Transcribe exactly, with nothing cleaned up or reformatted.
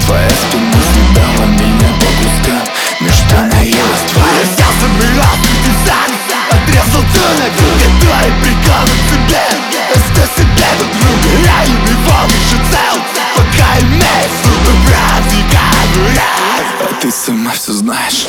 Твоя спина съедала меня по кускам. Ничто наелось твое сердце, миллион пятьдесят. Отрезал тонок, который прикован к тебе. Оставь себе друг друга, я им его еще цел. Пока имею силы врать и говорят. А ты сама все знаешь.